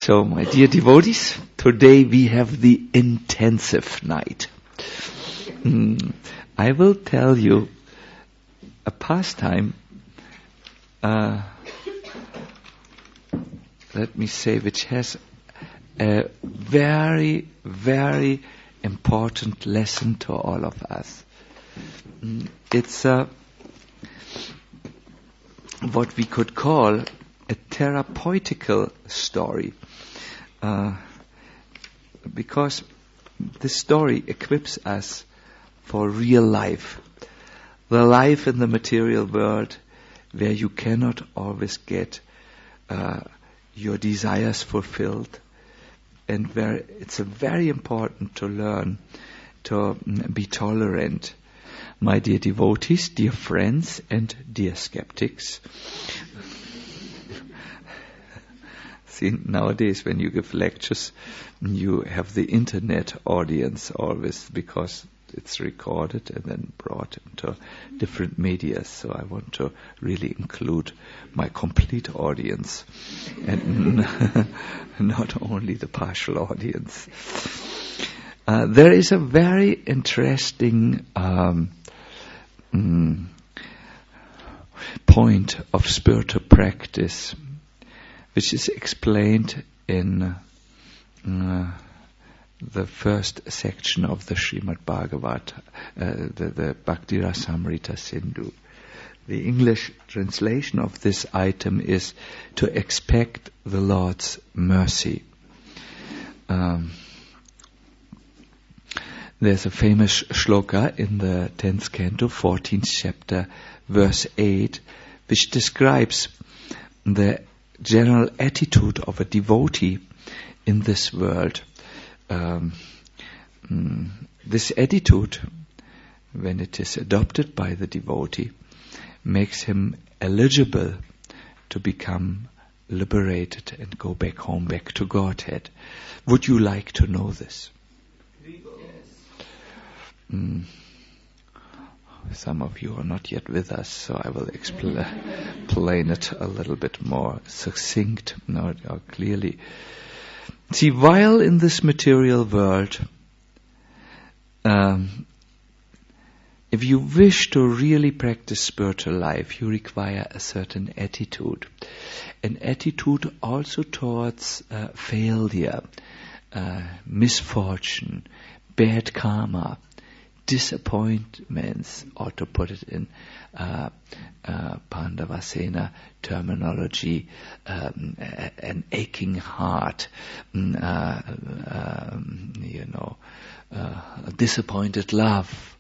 So, my dear devotees, today we have the intensive night. I will tell you a pastime, let me say, which has a very, very important lesson to all of us. It's what we could call a therapeutical story, because this story equips us for real life, the life in the material world where you cannot always get your desires fulfilled, and where it's very important to learn to be tolerant. My dear devotees, dear friends, and dear skeptics. See, nowadays when you give lectures, you have the internet audience always, because it's recorded and then brought into different media. So I want to really include my complete audience and not only the partial audience. There is a very interesting point of spiritual practice which is explained in the first section of the Srimad Bhagavat, the Bhakti Rasamrita Sindhu. The English translation of this item is to expect the Lord's mercy. There's a famous shloka in the 10th canto, 14th chapter, verse 8, which describes the general attitude of a devotee in this world. This attitude, when it is adopted by the devotee, makes him eligible to become liberated and go back home, back to Godhead. Would you like to know this? Some of you are not yet with us, so I will explain it a little bit more succinct, or clearly. See, while in this material world, if you wish to really practice spiritual life, you require a certain attitude. An attitude also towards failure, misfortune, bad karma, disappointments, or to put it in Pandavasena terminology, an aching heart, disappointed love,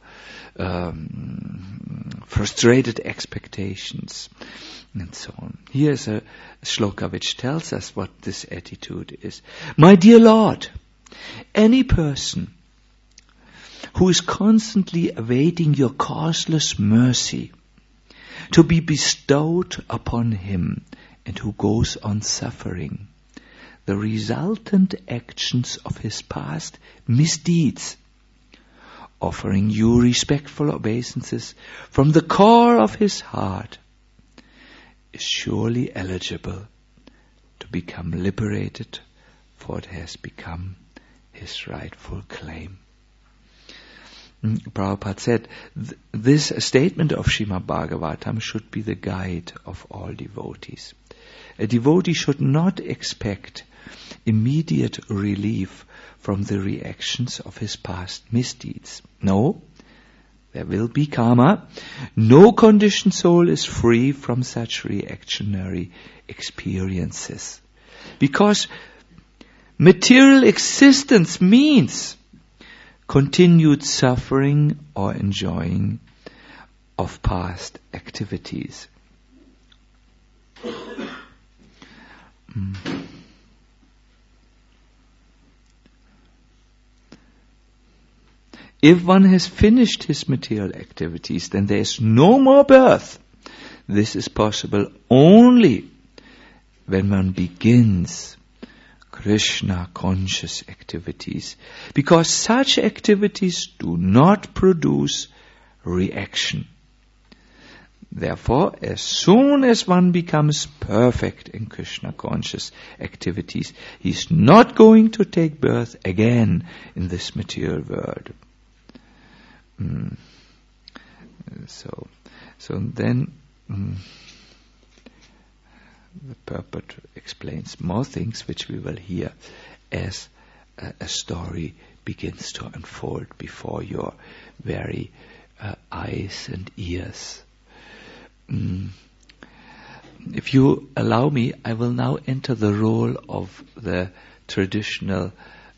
frustrated expectations, and so on. Here's a shloka which tells us what this attitude is. My dear Lord, any person who is constantly awaiting your causeless mercy to be bestowed upon him, and who goes on suffering the resultant actions of his past misdeeds, offering you respectful obeisances from the core of his heart, is surely eligible to become liberated, for it has become his rightful claim. Prabhupada said, this statement of Srimad Bhagavatam should be the guide of all devotees. A devotee should not expect immediate relief from the reactions of his past misdeeds. No, there will be karma. No conditioned soul is free from such reactionary experiences. Because material existence means continued suffering or enjoying of past activities. If one has finished his material activities, then there is no more birth. This is possible only when one begins Krishna conscious activities, because such activities do not produce reaction. Therefore, as soon as one becomes perfect in Krishna-conscious activities, he's not going to take birth again in this material world. So then the purport explains more things which we will hear as a story begins to unfold before your very eyes and ears. If you allow me, I will now enter the role of the traditional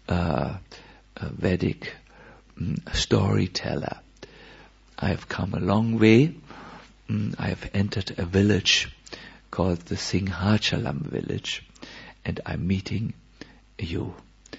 Vedic storyteller. I have come a long way. I have entered a village called the Singhachalam village, and I'm meeting you.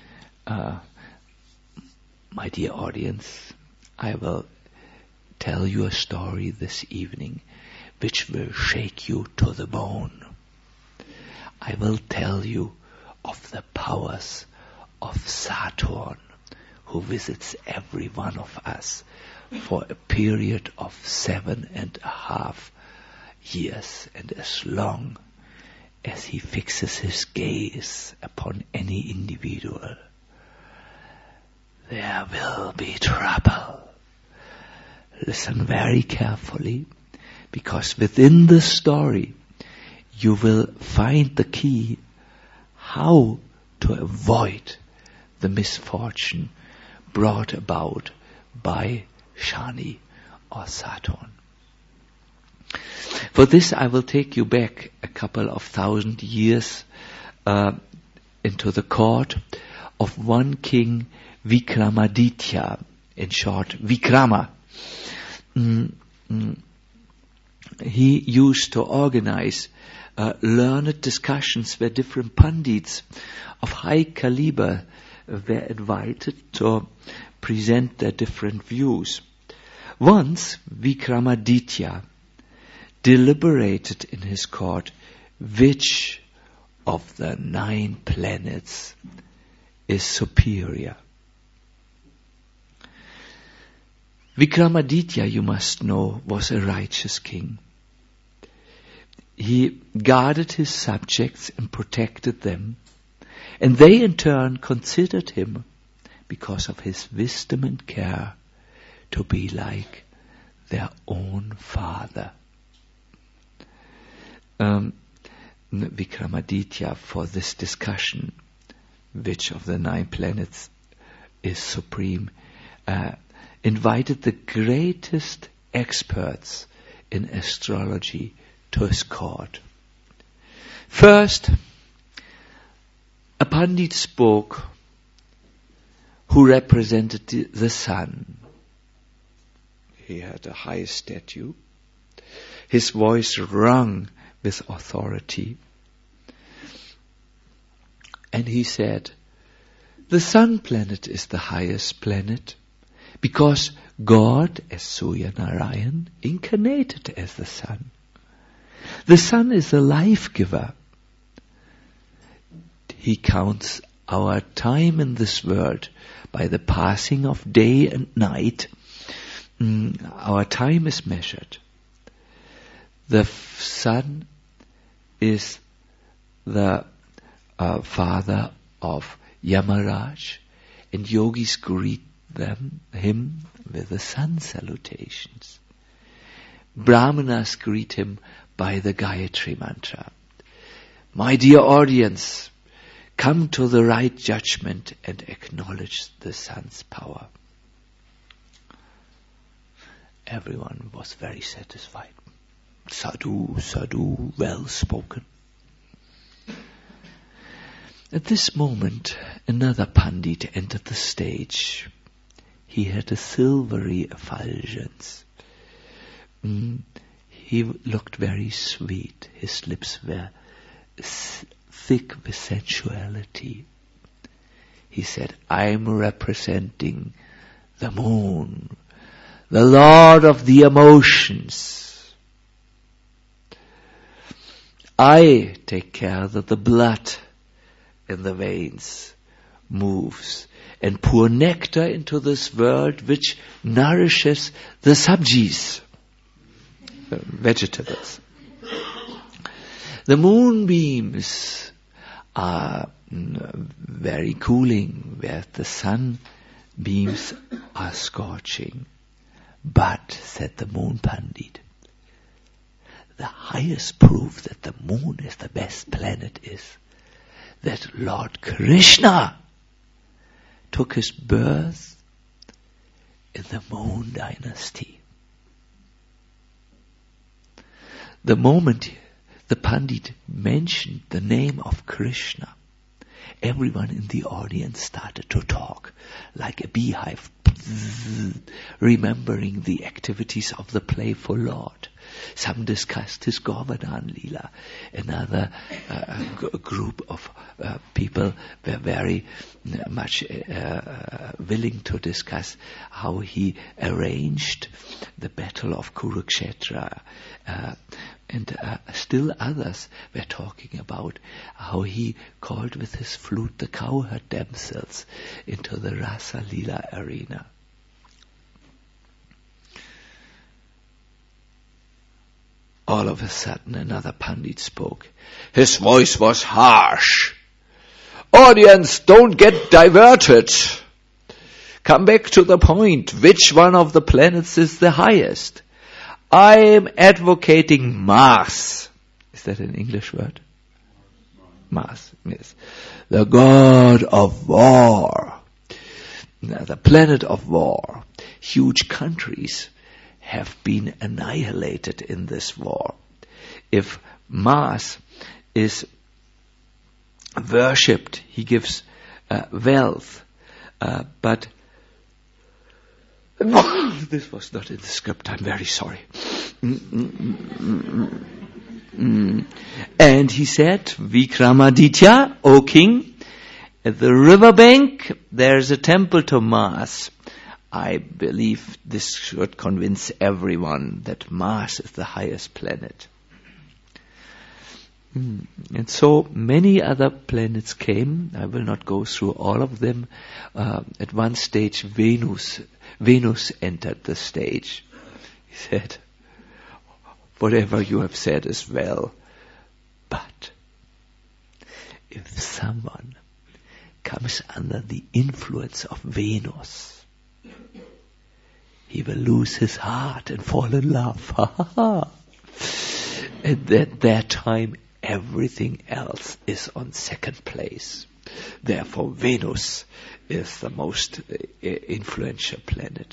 My dear audience, I will tell you a story this evening which will shake you to the bone. I will tell you of the powers of Saturn, who visits every one of us for a period of 7.5 years, and as long as he fixes his gaze upon any individual, there will be trouble. Listen very carefully, because within the story you will find the key how to avoid the misfortune brought about by Shani or Saturn. For this I will take you back a couple of 1,000 years into the court of one king, Vikramaditya, in short, Vikrama. He used to organize learned discussions where different pandits of high caliber were invited to present their different views. Once, Vikramaditya deliberated in his court which of the 9 planets is superior. Vikramaditya, you must know, was a righteous king. He guarded his subjects and protected them, and they in turn considered him, because of his wisdom and care, to be like their own father. Vikramaditya, for this discussion, which of the 9 planets is supreme, invited the greatest experts in astrology to his court. First, a Pandit spoke who represented the sun. He had a high stature. His voice rung with authority. And he said, the sun planet is the highest planet, because God, as Surya Narayan, incarnated as the sun. The sun is a life giver. He counts our time in this world by the passing of day and night. Our time is measured. The sun is the father of Yamaraj, and yogis greet him with the sun salutations. Brahmanas greet him by the Gayatri mantra. My dear audience, come to the right judgment and acknowledge the sun's power. Everyone was very satisfied. Sadhu, sadhu, well spoken. At this moment, another Pandit entered the stage. He had a silvery effulgence. He looked very sweet. His lips were thick with sensuality. He said, I'm representing the moon, the lord of the emotions. I take care that the blood in the veins moves and pour nectar into this world which nourishes the sabjis. vegetables. The moonbeams are very cooling, where the sun beams are scorching. But, said the moon Pandit, the highest proof that the moon is the best planet is that Lord Krishna took his birth in the moon dynasty. The moment the Pandit mentioned the name of Krishna, everyone in the audience started to talk like a beehive, remembering the activities of the playful Lord. Some discussed his Govardhan Leela. Another group of people were very much willing to discuss how he arranged the battle of Kurukshetra. And still others were talking about how he called with his flute the cowherd damsels into the Rasa Leela arena. All of a sudden another Pandit spoke. His voice was harsh. Audience, don't get diverted. Come back to the point. Which one of the planets is the highest? I am advocating Mars. Is that an English word? Mars, yes. The god of war. The planet of war. Huge countries have been annihilated in this war. If Mars is worshipped, he gives wealth, but this was not in the script, I'm very sorry. And he said, Vikramaditya, O king, at the riverbank there's a temple to Mars. I believe this should convince everyone that Mars is the highest planet. And so many other planets came. I will not go through all of them. At one stage, Venus entered the stage. He said, whatever you have said is well, but if someone comes under the influence of Venus, he will lose his heart and fall in love. And at that time, everything else is on second place. Therefore, Venus is the most influential planet.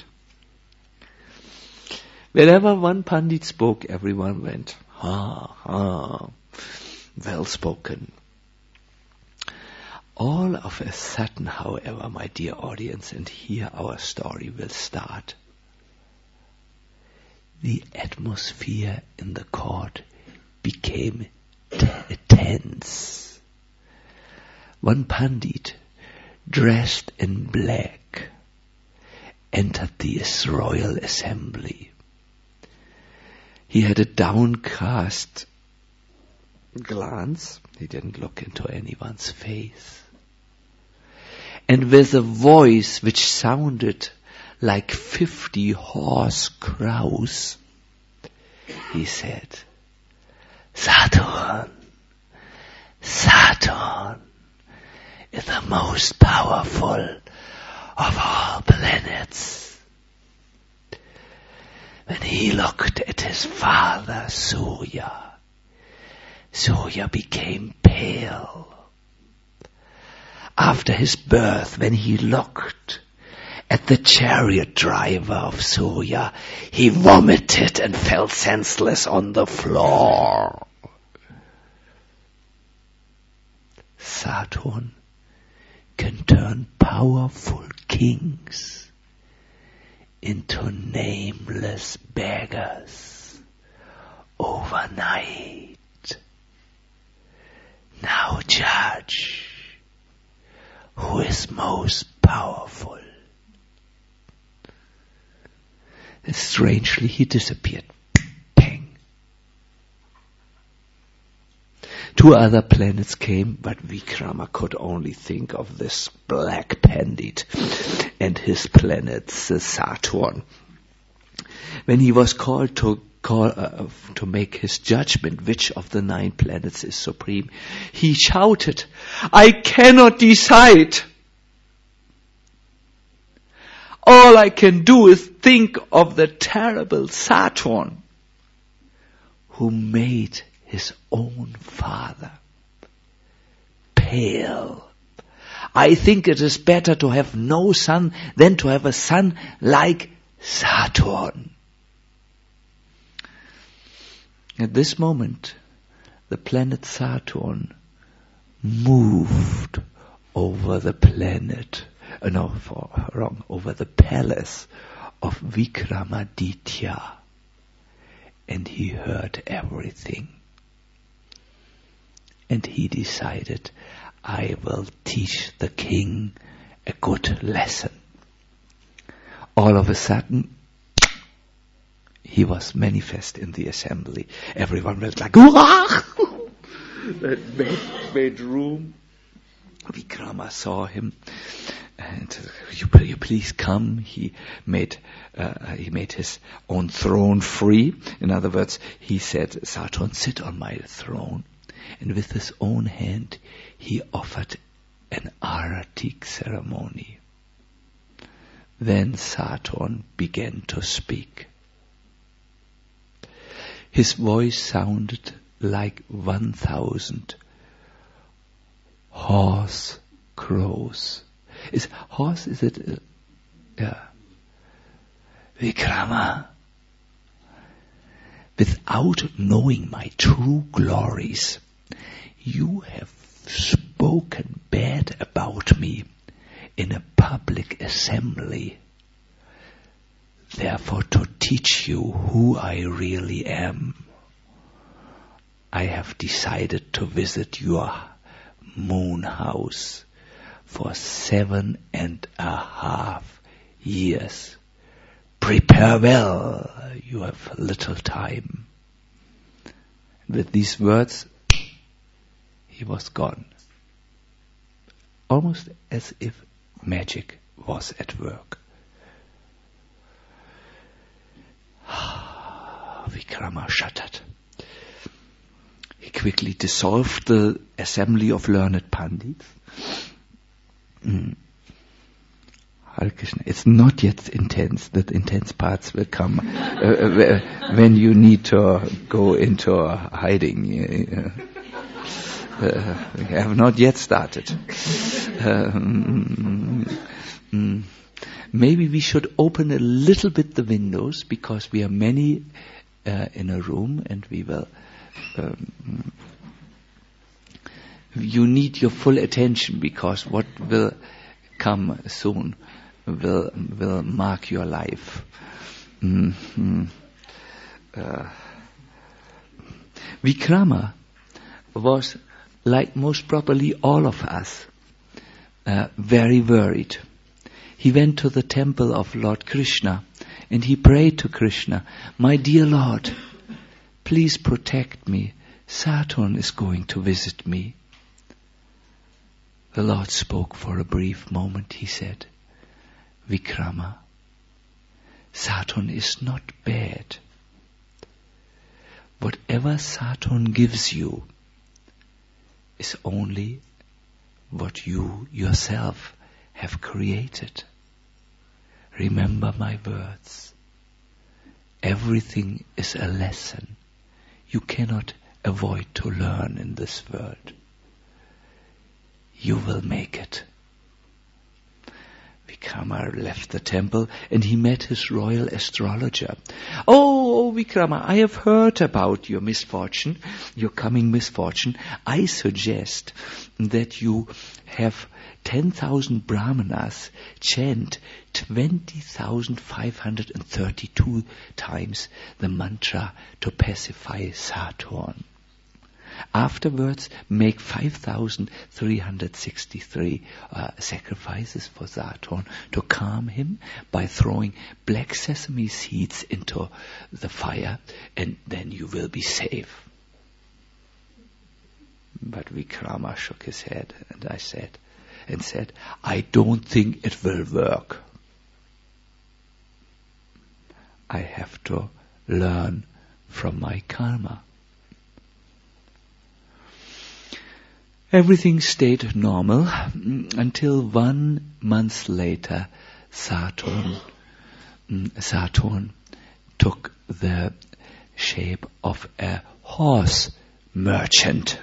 Whenever one Pandit spoke, everyone went, well spoken. All of a sudden, however, my dear audience, and here our story will start, the atmosphere in the court became tense. One Pandit, dressed in black, entered the royal assembly. He had a downcast glance. He didn't look into anyone's face. And with a voice which sounded like 50 hoarse crows, he said, Saturn is the most powerful of all planets. When he looked at his father Surya became pale. After his birth, when he looked at the chariot driver of Surya, he vomited and fell senseless on the floor. Saturn can turn powerful kings into nameless beggars overnight. Now judge who is most powerful. And strangely, he disappeared. Pang. 2 other planets came, but Vikrama could only think of this black Pandit and his planet Saturn. When he was called to to make his judgment which of the 9 planets is supreme, he shouted, "I cannot decide. All I can do is think of the terrible Saturn, who made his own father pale. I think it is better to have no son than to have a son like Saturn." At this moment, the planet Saturn moved over the over the palace of Vikramaditya, and he heard everything. And he decided, I will teach the king a good lesson. All of a sudden, he was manifest in the assembly. Everyone went like, "Hurrah!" That made room. Vikrama saw him, and you please come. He made his own throne free. In other words, he said, "Saturn, sit on my throne." And with his own hand, he offered an Aratik ceremony. Then Saturn began to speak. His voice sounded like 1,000 hoarse crows. Is it? Yeah. Vikrama, without knowing my true glories, you have spoken bad about me in a public assembly. Therefore, to teach you who I really am, I have decided to visit your moon house for 7.5 years. Prepare well, you have little time. With these words, he was gone. Almost as if magic was at work. Vikrama shuddered. He quickly dissolved the assembly of learned pandits. Hare Krishna. It's not yet intense. The intense parts will come when you need to go into hiding. We have not yet started. Maybe we should open a little bit the windows, because we are many in a room, and we will. You need your full attention, because what will come soon will mark your life. Vikrama was, like most probably all of us, very worried. He went to the temple of Lord Krishna and he prayed to Krishna, "My dear Lord, please protect me. Saturn is going to visit me." The Lord spoke for a brief moment. He said, "Vikrama, Saturn is not bad. Whatever Saturn gives you is only what you yourself have created. Remember my words. Everything is a lesson. You cannot avoid to learn in this world. You will make it." Vikrama left the temple and he met his royal astrologer. "Oh, Vikrama, I have heard about your misfortune, your coming misfortune. I suggest that you have 10,000 brahmanas chant 20,532 times the mantra to pacify Saturn. Afterwards, make 5,363 sacrifices for Saturn to calm him by throwing black sesame seeds into the fire, and then you will be safe." But Vikrama shook his head and said, "I don't think it will work. I have to learn from my karma. Everything stayed normal until 1 month later Saturn took the shape of a horse merchant.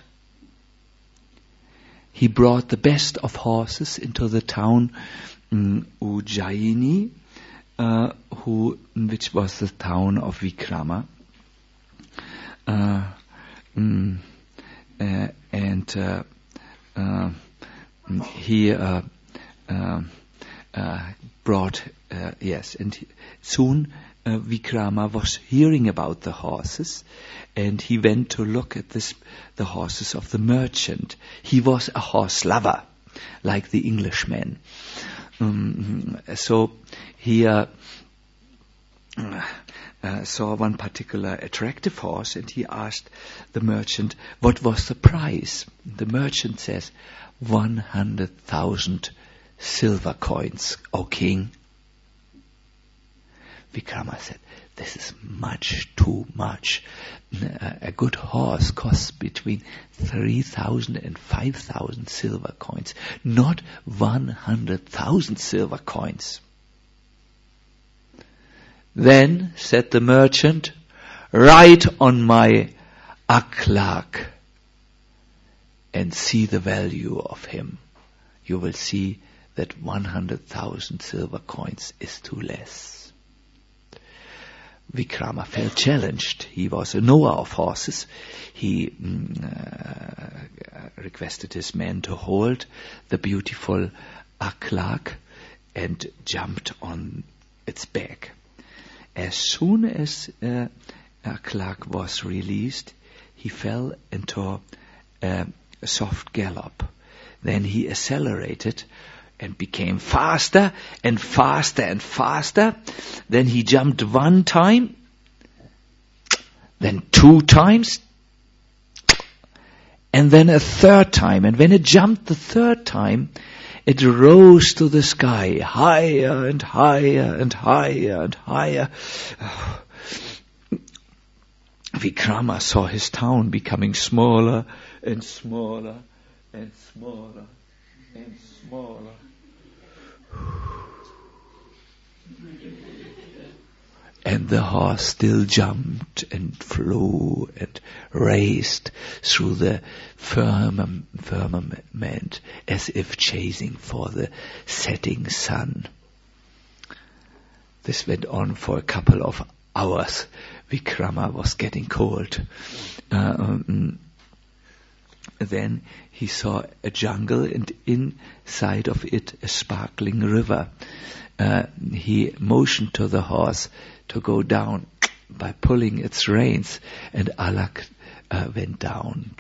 He brought the best of horses into the town Ujjaini, which was the town of Vikrama. He brought, soon Vikrama was hearing about the horses, and he went to look at the horses of the merchant. He was a horse lover, like the Englishman. So he saw one particular attractive horse, and he asked the merchant what was the price. The merchant says, 100,000 silver coins, O king. Vikrama said, this is much too much. A good horse costs between 3,000 and 5,000 silver coins, not 100,000 silver coins. Then, said the merchant, write on my akhlaq and see the value of him. You will see that 100,000 silver coins is too less. Vikrama felt challenged. He was a knower of horses. He requested his men to hold the beautiful akhlaq and jumped on its back. As soon as akhlaq was released, he fell into a soft gallop. Then he accelerated and became faster and faster and faster. Then he jumped 1 time, then 2 times, and then a 3rd time. And when it jumped the 3rd time, it rose to the sky, higher and higher and higher and higher. Vikrama saw his town becoming smaller and smaller and smaller and smaller. And the horse still jumped and flew and raced through the firmament as if chasing for the setting sun. This went on for a couple of hours. Vikrama was getting cold. Then he saw a jungle, and inside of it a sparkling river. He motioned to the horse to go down by pulling its reins, and akhlaq went down.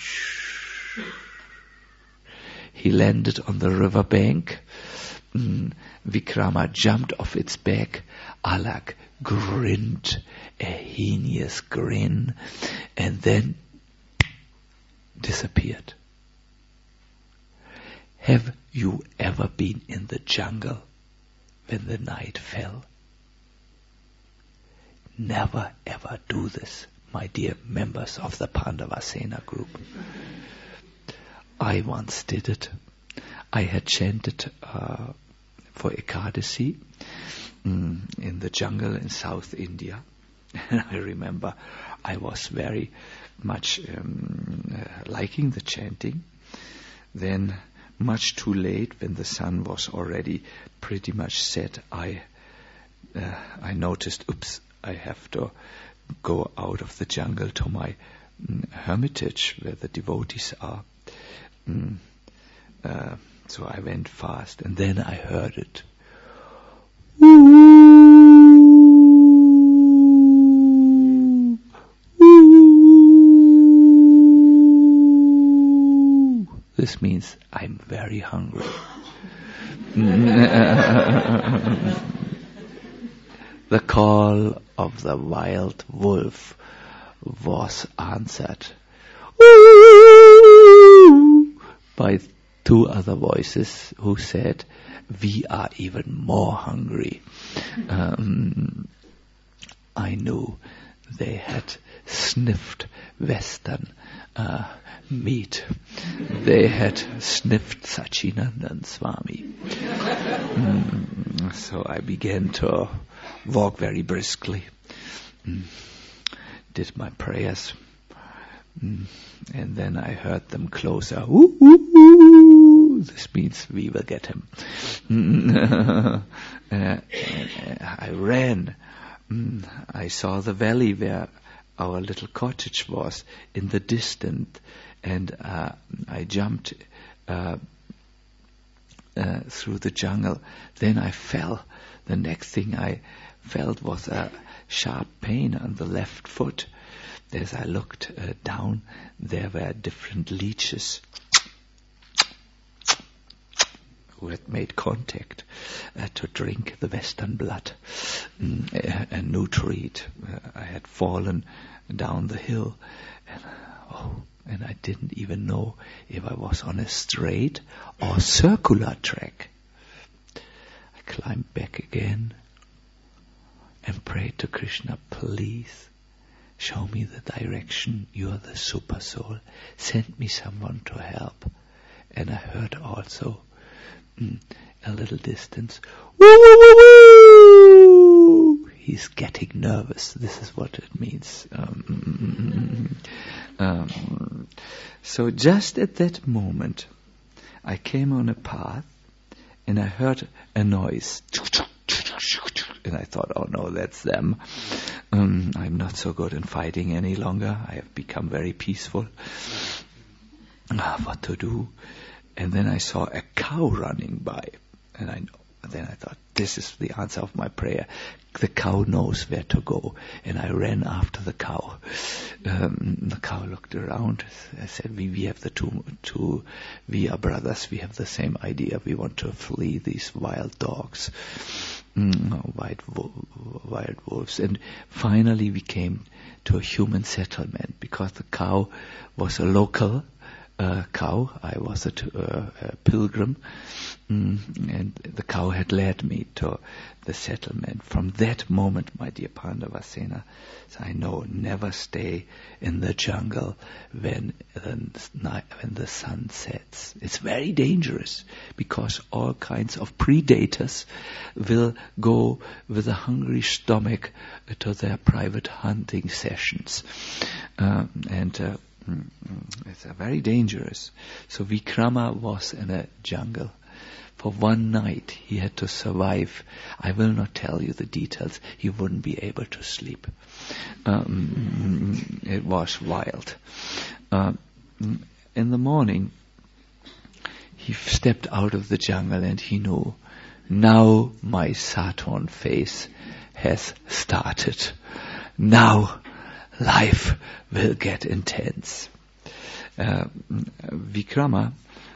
He landed on the river bank. Vikrama jumped off its back. Akhlaq grinned a heinous grin and then disappeared. Have you ever been in the jungle when the night fell? Never ever do this, my dear members of the Pandavasena group. I once did it. I had chanted for Ekadasi in the jungle in South India. And I remember I was very much liking the chanting. Then, much too late, when the sun was already pretty much set, I noticed, I have to go out of the jungle to my hermitage where the devotees are. So I went fast, and then I heard it. This means I'm very hungry. The call of the wild wolf was answered by 2 other voices who said, we are even more hungry. I knew they had sniffed Western meat. They had sniffed Sachinandan Swami. So I began to walk very briskly, did my prayers, and then I heard them closer. Ooh, ooh, ooh. This means we will get him. I ran. I saw the valley where our little cottage was in the distance, and I jumped through the jungle. Then I fell. The next thing I felt was a sharp pain on the left foot. As I looked down, there were different leeches who had made contact to drink the Western blood and nutrient. I had fallen down the hill, and I didn't even know if I was on a straight or circular track. I climbed back again and prayed to Krishna, please show me the direction. You are the super soul. Send me someone to help. And I heard also a little distance, woo, woo, woo, woo. He's getting nervous. This is what it means. So just at that moment, I came on a path and I heard a noise. And I thought, oh no, that's them. I'm not so good in fighting any longer. I have become very peaceful. What to do? And then I saw a cow running by. And then I thought, this is the answer of my prayer. The cow knows where to go. And I ran after the cow. The cow looked around. I said, we have the two, we are brothers. We have the same idea. We want to flee these wild dogs. Wild wolves. And finally we came to a human settlement because the cow was a local cow. I was a pilgrim, and the cow had led me to the settlement. From that moment, my dear Pandavasena, I know never stay in the jungle when the sun sets. It's very dangerous because all kinds of predators will go with a hungry stomach to their private hunting sessions, it's very dangerous. So Vikrama was in a jungle. For one night he had to survive. I will not tell you the details. He wouldn't be able to sleep. It was wild. In the morning he stepped out of the jungle and he knew, now my Saturn phase has started. Now life will get intense. Vikrama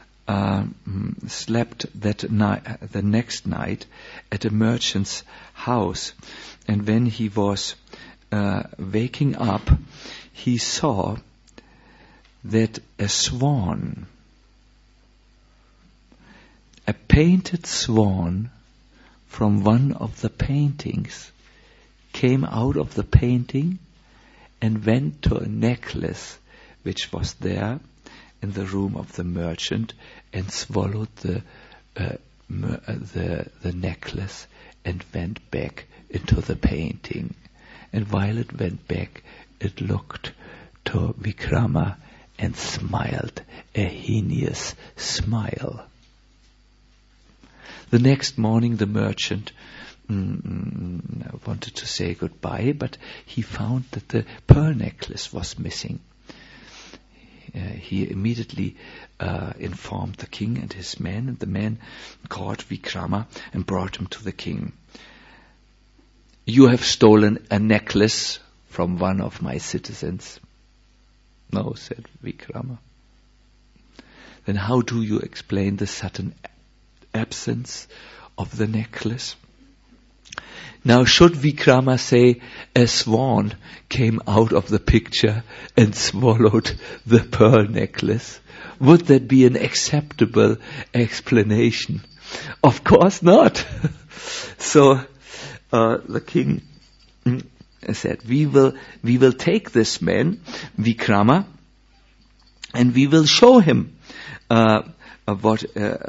slept the next night at a merchant's house, and when he was waking up, he saw that a swan, a painted swan from one of the paintings, came out of the painting and went to a necklace which was there in the room of the merchant and swallowed the necklace and went back into the painting. And while it went back, it looked to Vikrama and smiled a heinous smile. The next morning the merchant wanted to say goodbye, but he found that the pearl necklace was missing. He immediately informed the king and his men, and the man caught Vikrama and brought him to the king. You have stolen a necklace from one of my citizens. No, said Vikrama. Then how do you explain the sudden absence of the necklace? Now, should Vikrama say a swan came out of the picture and swallowed the pearl necklace? Would that be an acceptable explanation? Of course not. So the king said, we will take this man, Vikrama, and we will show him what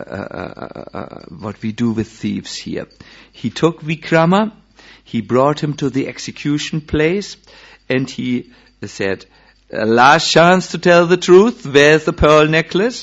we do with thieves here. He took Vikrama, he brought him to the execution place, and he said, last chance to tell the truth, where's the pearl necklace?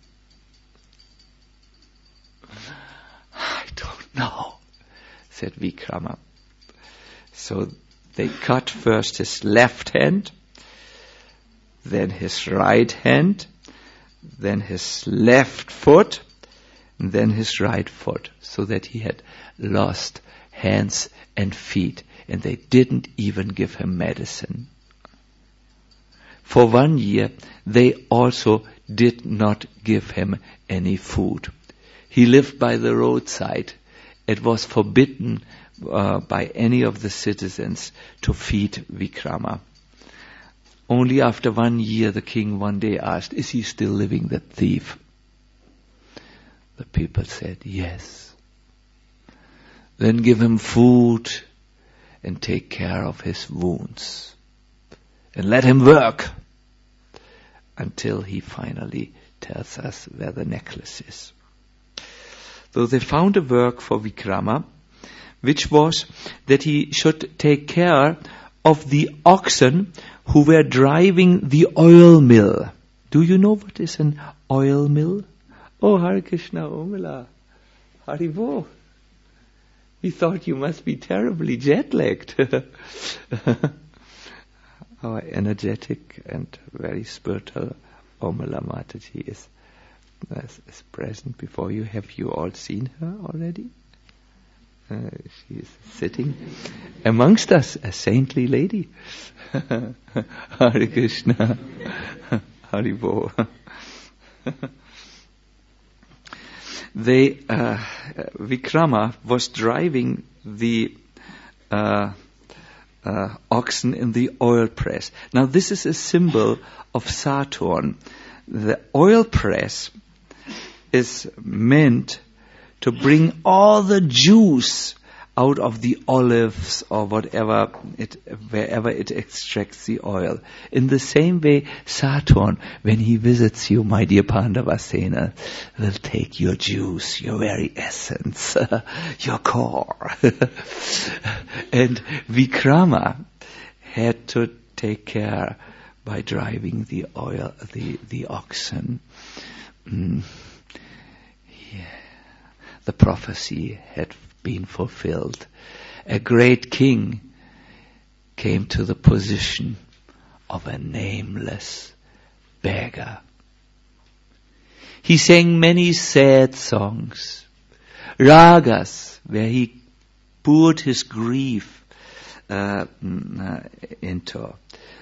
I don't know, said Vikrama. So they cut first his left hand, then his right hand, then his left foot, and then his right foot, so that he had lost hands and feet, and they didn't even give him medicine. For 1 year, they also did not give him any food. He lived by the roadside. It was forbidden by any of the citizens to feed Vikrama. Only after 1 year, the king one day asked, is he still living, that thief? The people said, yes. Then give him food and take care of his wounds. And let him work until he finally tells us where the necklace is. So they found a work for Vikrama, which was that he should take care of the oxen who were driving the oil mill. Do you know what is an oil mill? Oh, Hare Krishna, Omila, Haribo. We thought you must be terribly jet-lagged. Our energetic and very spiritual Omila Mataji is present before you. Have you all seen her already? She is sitting amongst us, a saintly lady. Hare Krishna, Haribo. Vikrama was driving the oxen in the oil press. Now this is a symbol of Saturn. The oil press is meant to bring all the juice out of the olives or wherever it extracts the oil. In the same way, Saturn, when he visits you, my dear Pandavasena, will take your juice, your very essence, your core. And Vikrama had to take care by driving the oxen. The prophecy had been fulfilled. A great king came to the position of a nameless beggar. He sang many sad songs, ragas, where he poured his grief into.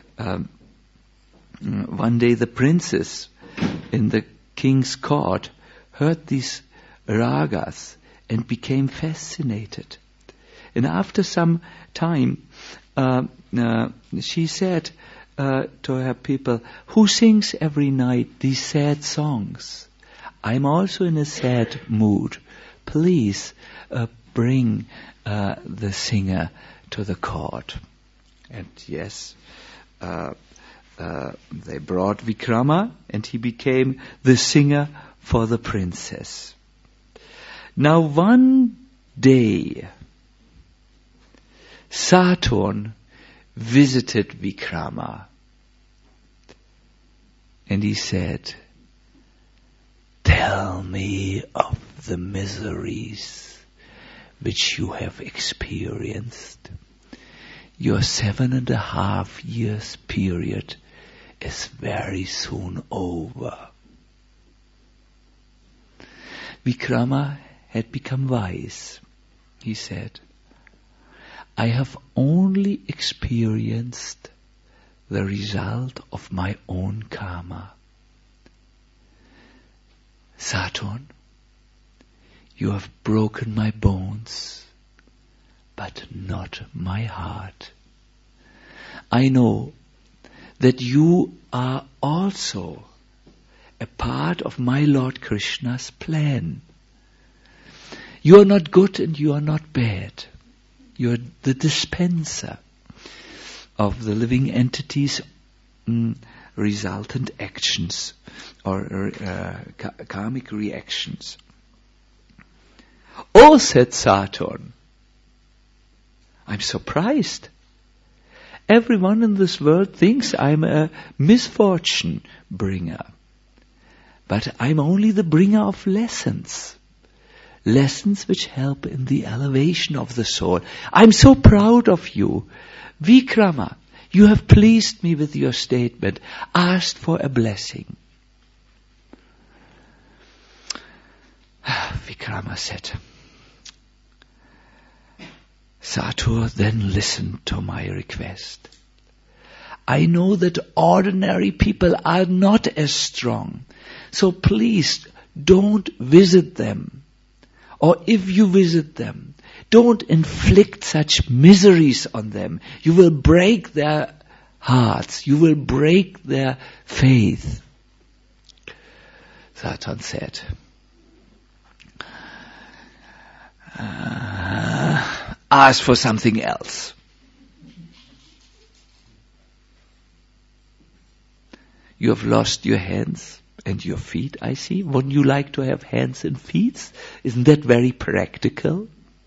One day the princess in the king's court heard these ragas and became fascinated. And after some time, she said to her people, who sings every night these sad songs? I'm also in a sad mood. Please bring the singer to the court. And yes, they brought Vikrama, and he became the singer for the princess. Now one day, Saturn visited Vikrama, and he said, tell me of the miseries which you have experienced. Your 7.5 years period is very soon over. Vikrama had become wise. He said, I have only experienced the result of my own karma. Saturn, you have broken my bones, but not my heart. I know that you are also a part of my Lord Krishna's plan. You are not good and you are not bad. You are the dispenser. of the living entities resultant actions or karmic reactions. Oh, said Saturn, I'm surprised. Everyone in this world thinks I'm a misfortune bringer. But I'm only the bringer of lessons. Lessons which help in the elevation of the soul. I'm so proud of you. Vikrama, you have pleased me with your statement, asked for a blessing. Vikrama said, Satur, then listen to my request. I know that ordinary people are not as strong, so please don't visit them. Or if you visit them, don't inflict such miseries on them. You will break their hearts. You will break their faith. Saturn said, ask for something else. You have lost your hands and your feet, I see. Wouldn't you like to have hands and feet? Isn't that very practical?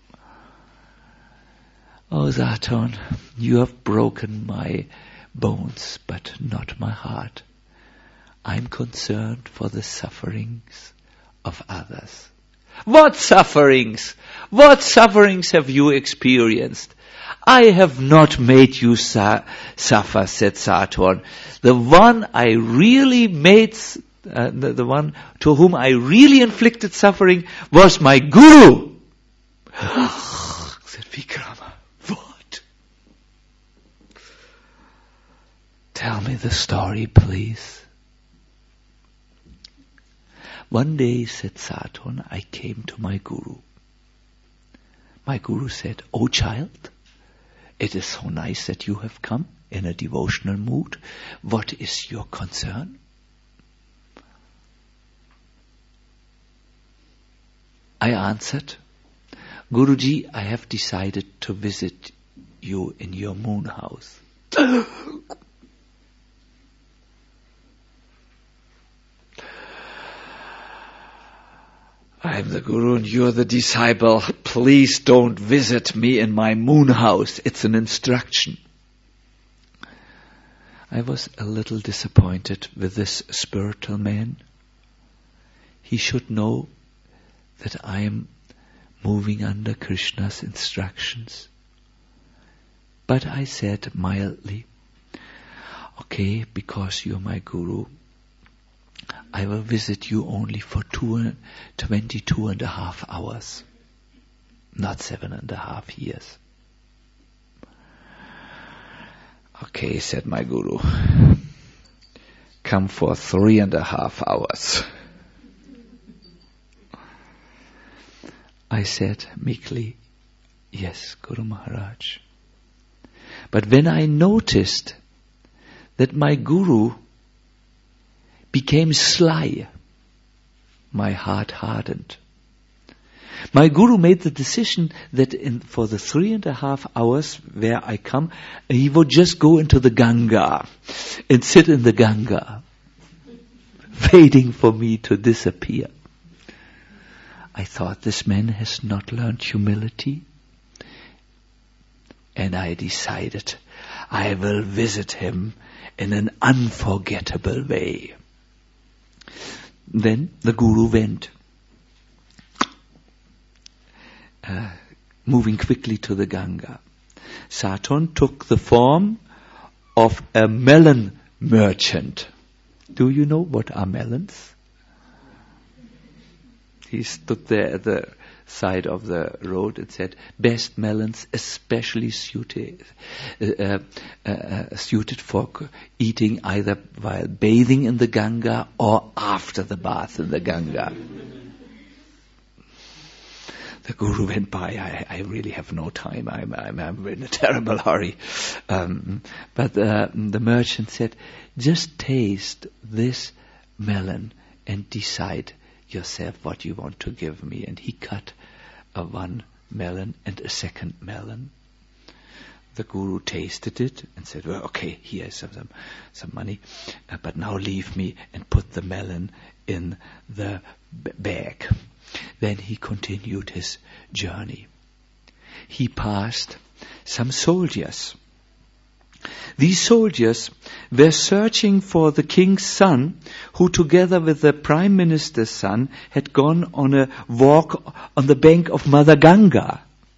Oh, Saturn, you have broken my bones, but not my heart. I'm concerned for the sufferings of others. What sufferings? What sufferings have you experienced? I have not made you suffer, said Saturn. The one I really made, the one to whom I really inflicted suffering was my Guru. Said Vikrama, what? Tell me the story, please. One day, said Saturn, I came to my Guru. My Guru said, "Oh child, it is so nice that you have come in a devotional mood. What is your concern?" I answered, "Guruji, I have decided to visit you in your moon house." I am the Guru and you are the disciple. Please don't visit me in my moon house. It's an instruction. I was a little disappointed with this spiritual man. He should know that I am moving under Krishna's instructions. But I said mildly, "Okay, because you're my Guru, I will visit you only for 22.5 hours, not 7.5 years." "Okay," said my Guru, "come for 3.5 hours." I said meekly, "Yes, Guru Maharaj." But when I noticed that my Guru became sly, my heart hardened. My Guru made the decision that for the 3.5 hours where I come, he would just go into the Ganga and sit in the Ganga, waiting for me to disappear. I thought, this man has not learned humility. And I decided I will visit him in an unforgettable way. Then the Guru went, moving quickly to the Ganga. Saturn took the form of a melon merchant. Do you know what are melons? He stood there at the side of the road and said, "Best melons, especially suited for eating either while bathing in the Ganga or after the bath in the Ganga." The Guru went by. I really have no time. I'm in a terrible hurry. But the merchant said, "Just taste this melon and decide yourself what you want to give me." And he cut one melon and a second melon. The Guru tasted it and said, well, okay, here's some money, but now leave me and put the melon in the bag. Then he continued his journey. He passed some soldiers. These soldiers were searching for the king's son, who together with the prime minister's son had gone on a walk on the bank of Mother Ganga.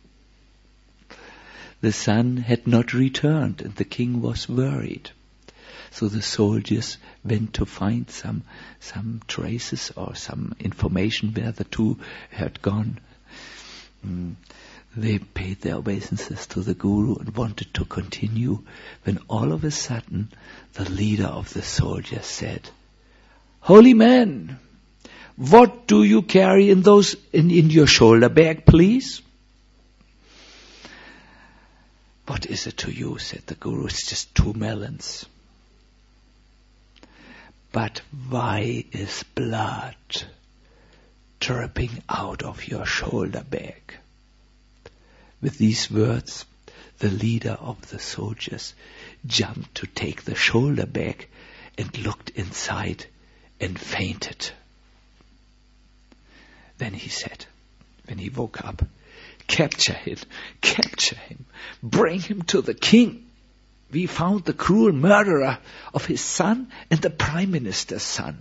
The son had not returned and the king was worried. So the soldiers went to find some traces or some information where the two had gone. They paid their obeisances to the Guru and wanted to continue, when all of a sudden the leader of the soldiers said, "Holy man, what do you carry in your shoulder bag, please?" "What is it to you?" said the Guru. "It's just 2 melons. "But why is blood dripping out of your shoulder bag?" With these words, the leader of the soldiers jumped to take the shoulder bag and looked inside and fainted. Then he said, when he woke up, capture him, bring him to the king. We found the cruel murderer of his son and the prime minister's son."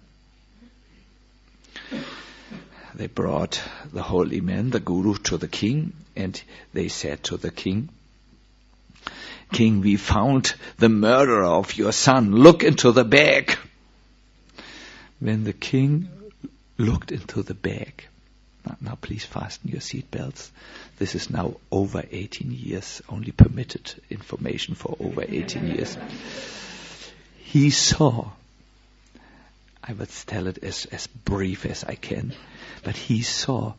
They brought the holy man, the Guru, to the king, and they said to the king, "King, we found the murderer of your son. Look into the bag." When the king looked into the bag, now please fasten your seatbelts. This is now over 18 years, only permitted information for over 18 years. He saw, I would tell it as brief as I can, but he saw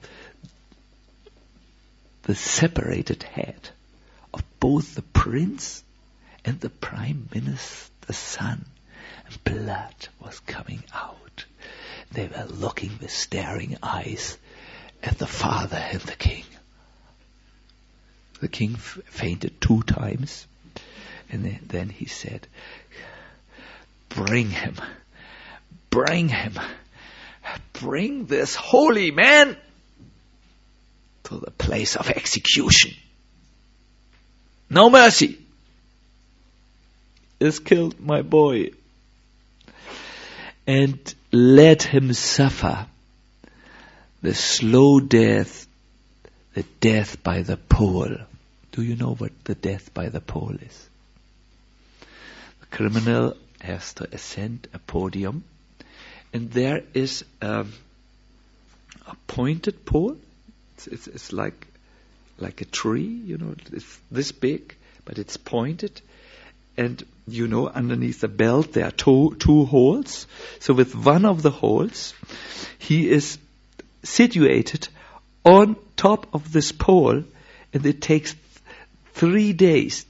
the separated head of both the prince and the prime minister's son, and blood was coming out. They were looking with staring eyes at the father and the king. The king fainted 2 times, and then he said, bring him, bring this holy man to the place of execution. No mercy. He has killed my boy. And let him suffer the slow death, the death by the pole. Do you know what the death by the pole is? The criminal has to ascend a podium, and there is a pointed pole. It's like a tree, it's this big, but it's pointed. And underneath the belt there are two holes. So with one of the holes, he is situated on top of this pole, and it takes 3 days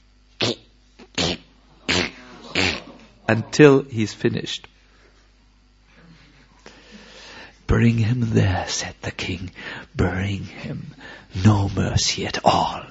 until he's finished. Bring him there, said the king. Bring him. No mercy at all.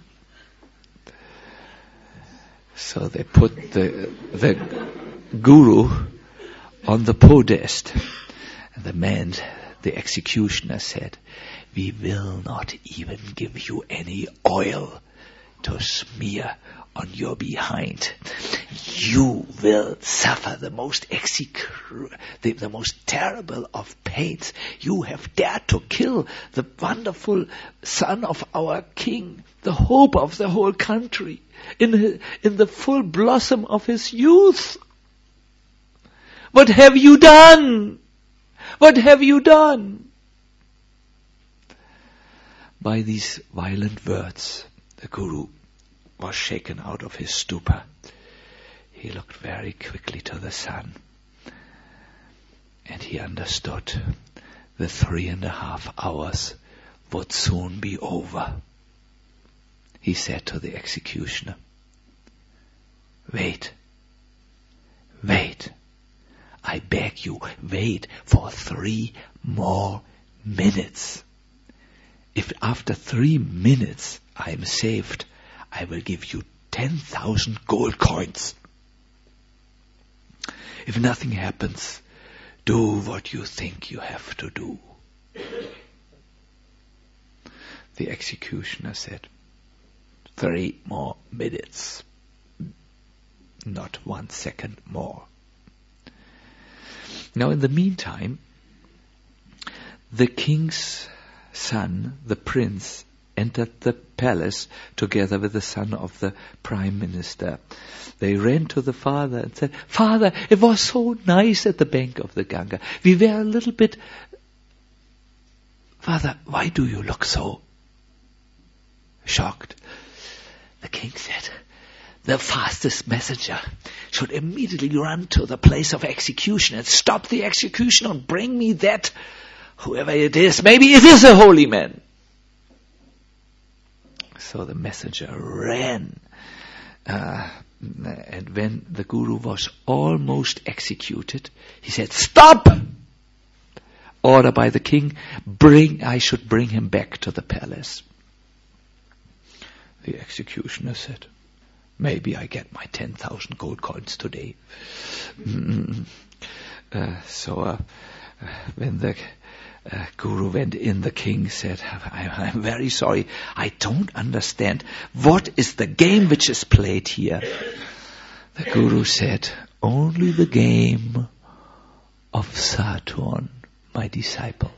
So they put the guru on the podest. And the executioner said, we will not even give you any oil to smear on your behind. You will suffer the most the most terrible of pains. You have dared to kill the wonderful son of our king, the hope of the whole country, in the full blossom of his youth. What have you done? What have you done? By these violent words, the guru was shaken out of his stupor. He looked very quickly to the sun, and he understood the 3.5 hours would soon be over. He said to the executioner, Wait, I beg you, wait for 3 more minutes. If after 3 minutes I am saved, I will give you 10,000 gold coins. If nothing happens, do what you think you have to do. The executioner said, 3 more minutes. Not 1 second more. Now in the meantime, the king's son, the prince, entered the palace together with the son of the prime minister. They ran to the father and said, Father, it was so nice at the bank of the Ganga. We were a little bit... Father, why do you look so shocked? The king said, the fastest messenger should immediately run to the place of execution and stop the execution and bring me that, whoever it is. Maybe it is a holy man. So the messenger ran. And when the guru was almost executed, he said, Stop! Order by the king, I should bring him back to the palace. The executioner said, maybe I get my 10,000 gold coins today. So when the guru went in, the king said, I'm very sorry, I don't understand. What is the game which is played here? The guru said, only the game of Saturn, my disciple.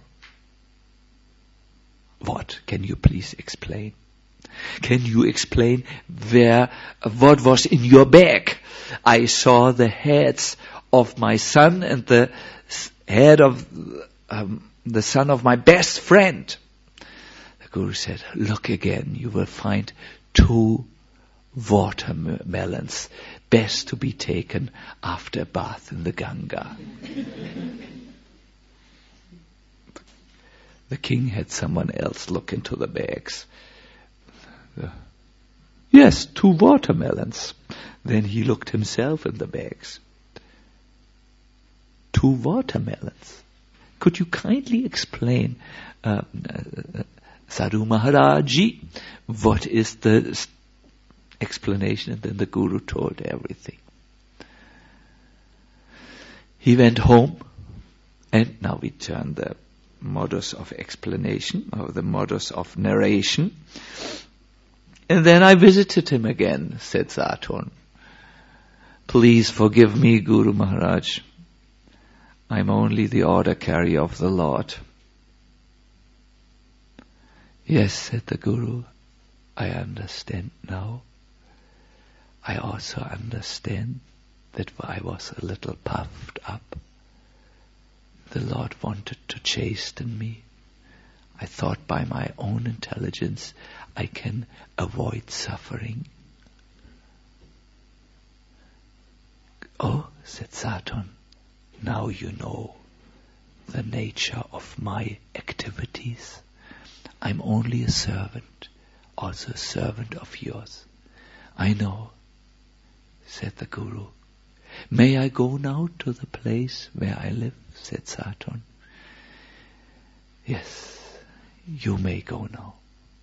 What? Can you please explain? Can you explain what was in your bag? I saw the heads of my son and the head of the son of my best friend. The guru said, look again, you will find 2 watermelons, best to be taken after a bath in the Ganga. The king had someone else look into the bags. Yes, 2 watermelons. Then he looked himself in the bags. 2 watermelons. Could you kindly explain, Sadhu Maharaji, what is the explanation? And then the guru told everything. He went home, and now we turn the modus of explanation, or the modus of narration. And then I visited him again, said Saturn. Please forgive me, Guru Maharaj. I'm only the order carrier of the Lord. Yes, said the Guru, I understand now. I also understand that I was a little puffed up. The Lord wanted to chasten me. I thought by my own intelligence I can avoid suffering. Oh, said Saturn, now you know the nature of my activities. I'm only a servant, also a servant of yours. I know, said the Guru. May I go now to the place where I live, said Saturn. Yes, you may go now.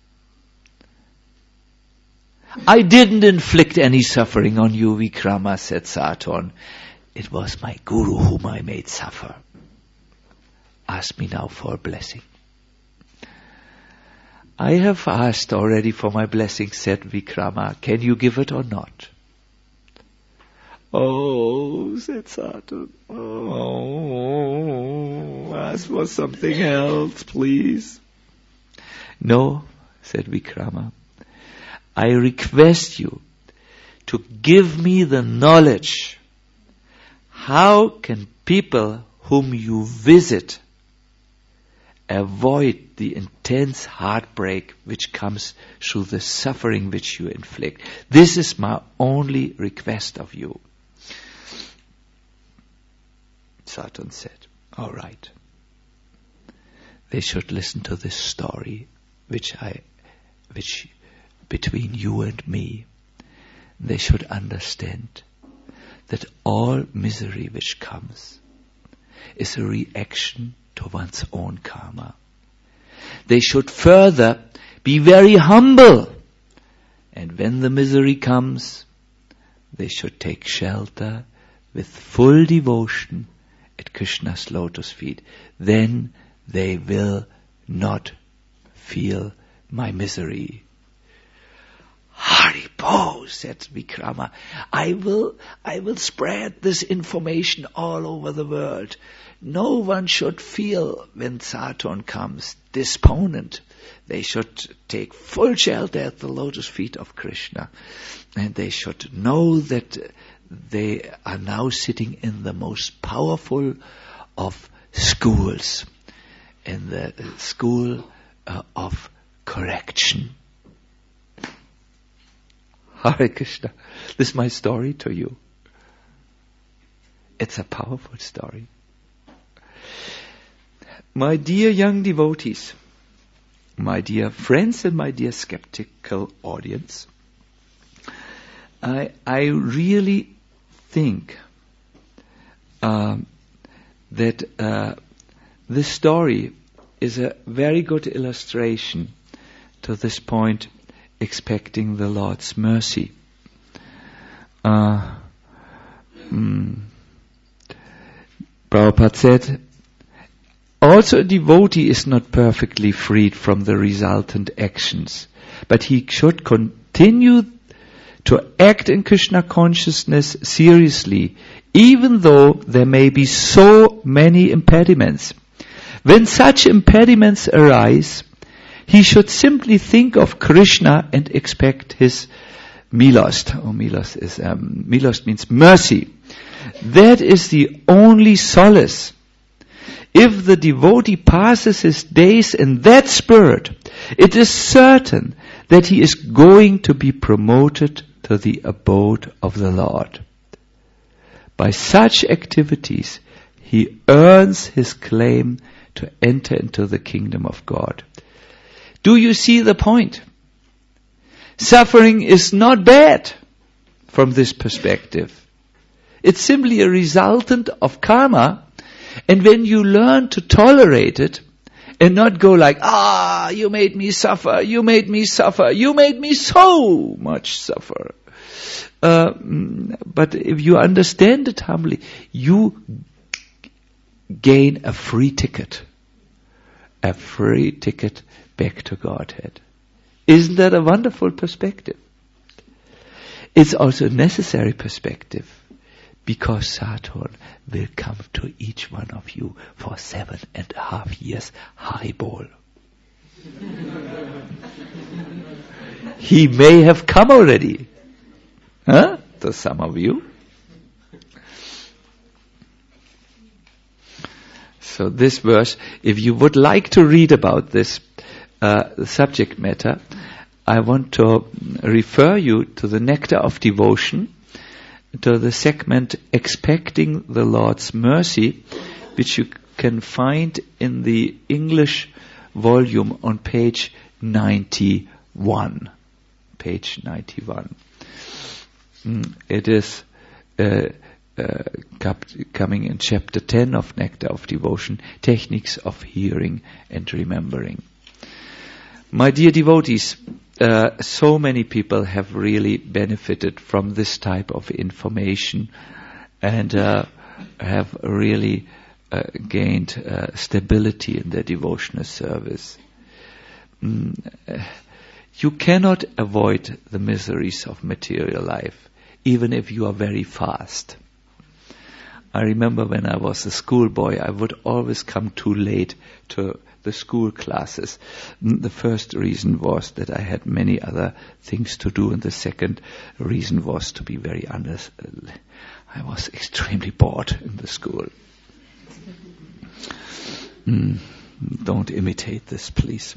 I didn't inflict any suffering on you, Vikrama, said Saturn. It was my Guru whom I made suffer. Ask me now for a blessing. I have asked already for my blessing, said Vikrama. Can you give it or not? Oh, said Saturn. Oh, ask for something else, please. No, said Vikrama. I request you to give me the knowledge. How can people whom you visit avoid the intense heartbreak which comes through the suffering which you inflict? This is my only request of you. Saturn said, all right. They should listen to this story which between you and me. They should understand that all misery which comes is a reaction to one's own karma. They should further be very humble And when the misery comes, they should take shelter with full devotion at Krishna's lotus feet. Then they will not feel my misery. Haribo, said Vikrama. I will spread this information all over the world. No one should feel, when Saturn comes, disponent. They should take full shelter at the lotus feet of Krishna. And they should know that they are now sitting in the most powerful of schools, in the school of correction. Hare Krishna. This is my story to you. It's a powerful story. My dear young devotees, my dear friends and my dear skeptical audience, I really think that this story is a very good illustration to this point, expecting the Lord's mercy. Prabhupada said, also a devotee is not perfectly freed from the resultant actions, but he should continue to act in Krishna consciousness seriously, even though there may be so many impediments. When such impediments arise, he should simply think of Krishna and expect his milost. Milost means mercy. That is the only solace. If the devotee passes his days in that spirit, it is certain that he is going to be promoted to the abode of the Lord. By such activities, he earns his claim to enter into the kingdom of God. Do you see the point? Suffering is not bad from this perspective. It's simply a resultant of karma. And when you learn to tolerate it and not go like, you made me suffer, you made me suffer, you made me so much suffer. But if you understand it humbly, you gain a free ticket back to Godhead. Isn't that a wonderful perspective? It's also a necessary perspective, because Saturn will come to each one of you for 7.5 years. Haribol. He may have come already. To some of you. So this verse, if you would like to read about this subject matter, I want to refer you to the Nectar of Devotion, to the segment Expecting the Lord's Mercy, which you can find in the English volume on page 91. Page 91. It is coming in chapter 10 of Nectar of Devotion, Techniques of Hearing and Remembering. My dear devotees, so many people have really benefited from this type of information and have really gained stability in their devotional service. You cannot avoid the miseries of material life, even if you are very fast. I remember when I was a schoolboy, I would always come too late to the school classes. The first reason was that I had many other things to do, and the second reason was to be very honest. I was extremely bored in the school. Don't imitate this, please.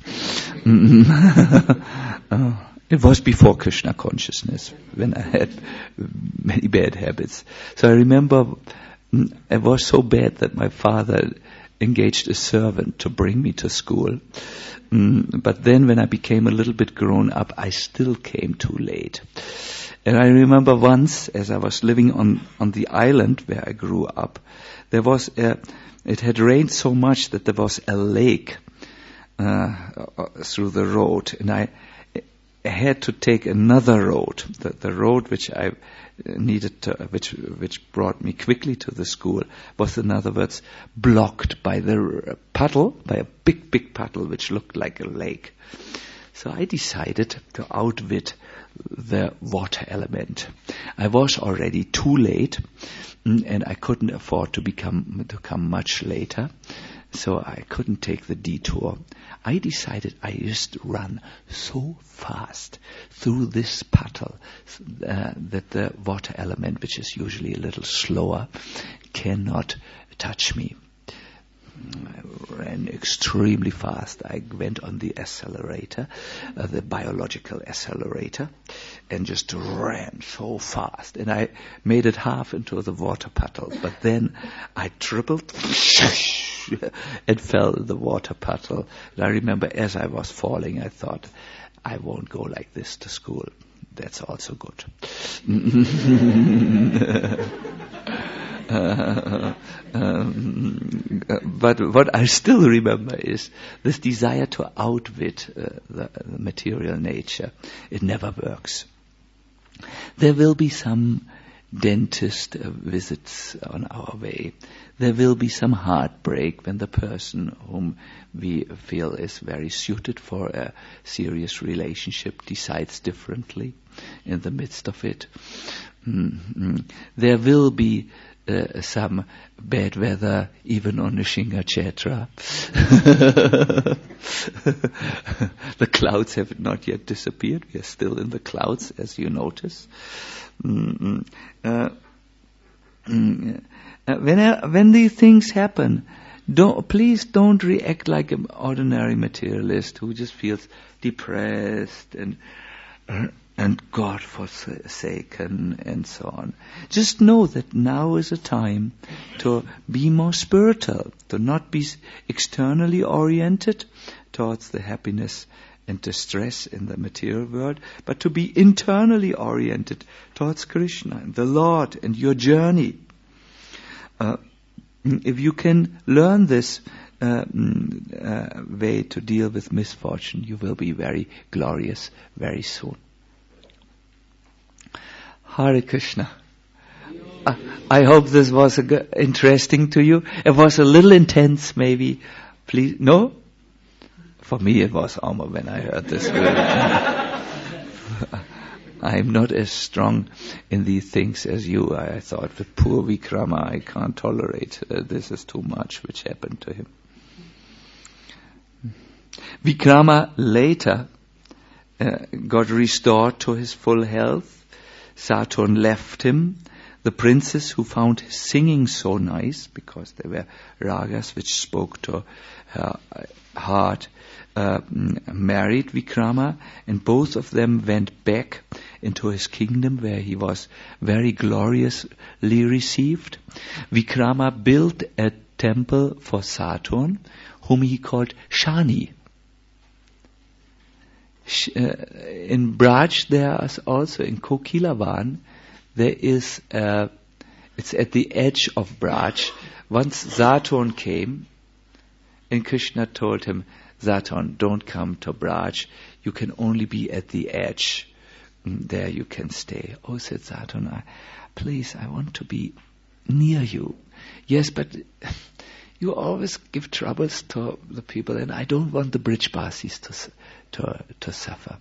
It was before Krishna consciousness, when I had many bad habits. So I remember it was so bad that my father engaged a servant to bring me to school. But then when I became a little bit grown up, I still came too late. And I remember once, as I was living on the island where I grew up, it had rained so much that there was a lake through the road. And had to take another road. The road which I needed to, which brought me quickly to the school, was in other words blocked by the puddle, by a big puddle which looked like a lake. So I decided to outwit the water element. I was already too late, and I couldn't afford to come much later, so I couldn't take the detour. I decided I just run so fast through this puddle that the water element, which is usually a little slower, cannot touch me. I ran extremely fast. I went on the accelerator, the biological accelerator, and just ran so fast. And I made it half into the water puddle. But then I tripled and fell in the water puddle. And I remember as I was falling, I thought, I won't go like this to school. That's also good. But what I still remember is this desire to outwit the material nature. It never works. There will be some dentist visits on our way. There will be some heartbreak when the person whom we feel is very suited for a serious relationship decides differently in the midst of it. There will be some bad weather, even on the Shingachetra. The clouds have not yet disappeared. We are still in the clouds, as you notice. When these things happen, please don't react like an ordinary materialist who just feels depressed and God forsaken and so on. Just know that now is a time to be more spiritual, to not be externally oriented towards the happiness and distress in the material world, but to be internally oriented towards Krishna and the Lord and your journey. If you can learn this way to deal with misfortune, you will be very glorious very soon. Hare Krishna. I hope this was interesting to you. It was a little intense, maybe. Please, no? For me, it was almost when I heard this. I'm not as strong in these things as you. I thought, the poor Vikrama, I can't tolerate. This is too much which happened to him. Vikrama later got restored to his full health. Saturn left him. The princess who found his singing so nice, because there were ragas which spoke to her heart, married Vikrama, and both of them went back into his kingdom where he was very gloriously received. Vikrama built a temple for Saturn, whom he called Shani. In Braj there is also, in Kokilavan, there is, it's at the edge of Braj. Once Saturn came, and Krishna told him, Saturn, don't come to Braj, you can only be at the edge. There you can stay. Oh, said Saturn, please, I want to be near you. Yes, but you always give troubles to the people, and I don't want the Brijbasis to suffer.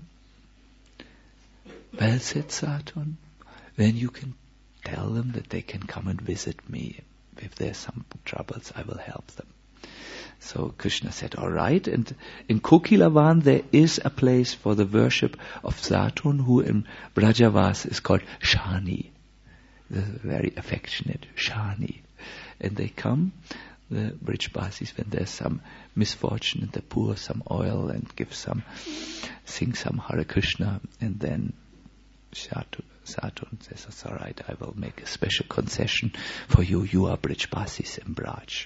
Well, said Saturn, then you can tell them that they can come and visit me. If there's some troubles, I will help them. So Krishna said, all right. And in Kokilavan there is a place for the worship of Saturn, who in Brajavas is called Shani. The very affectionate Shani. And they come, the Brijbasis, when there's some misfortune and they pour some oil and sing some Hare Krishna, and then Saturn says, that's all right, I will make a special concession for you. You are Brijbasis in Braj.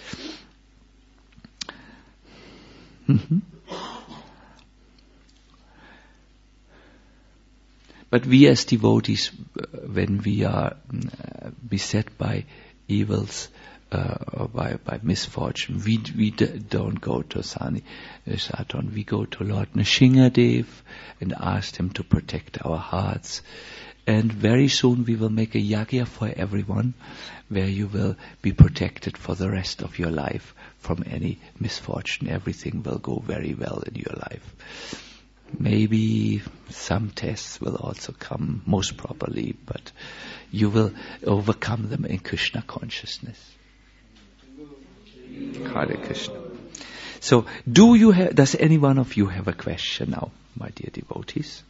But we as devotees, when we are beset by evils, or by misfortune. We don't go to Saturn. We go to Lord Nrsingadev and ask him to protect our hearts. And very soon we will make a yagya for everyone, where you will be protected for the rest of your life from any misfortune. Everything will go very well in your life. Maybe some tests will also come, most probably, but you will overcome them in Krishna consciousness. Hare Krishna. So, does any one of you have a question now, my dear devotees?